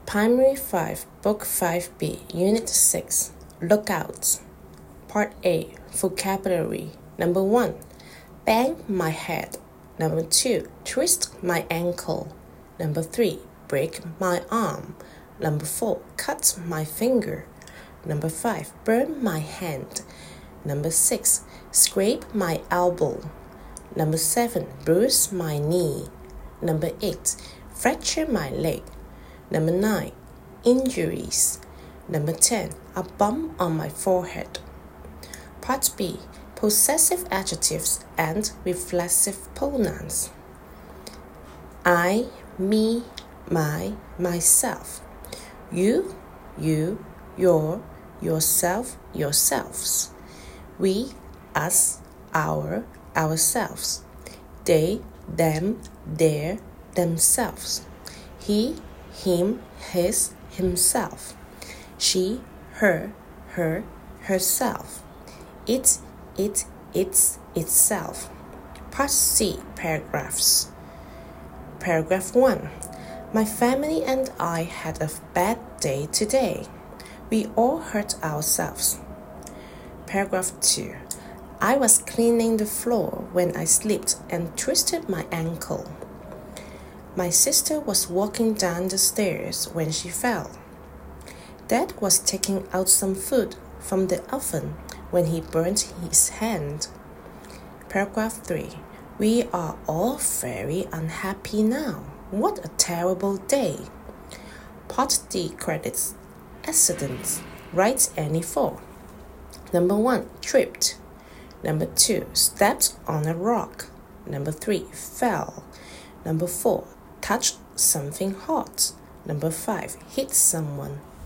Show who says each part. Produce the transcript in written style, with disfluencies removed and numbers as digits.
Speaker 1: Primary 5, Book 5B, Unit 6, Lookouts. Part A, Vocabulary. Number 1, bang my head. Number 2, twist my ankle. Number 3, break my arm. Number 4, cut my finger. Number 5, burn my hand. Number 6, scrape my elbow. Number 7, bruise my knee. Number 8, fracture my leg. Number 9, injuries. Number 10, a bump on my forehead. Part B, possessive adjectives and reflexive pronouns. I, me, my, myself. You, your, yourself, yourselves. We, us, our, ourselves. They, them, their, themselves. He, him, his, himself. She, her, herself. It, its, itself. Part C, paragraphs. Paragraph 1. My family and I had a bad day today. We all hurt ourselves. Paragraph 2. I was cleaning the floor when I slipped and twisted my ankle. My sister was walking down the stairs when she fell. Dad was taking out some food from the oven when he burnt his hand. Paragraph 3. We are all very unhappy now. What a terrible day. Part D credits. Accidents. Write any 4. Number 1, tripped. Number 2, stepped on a rock. Number 3, fell. Number 4, touched something hot. Number 5, hit someone.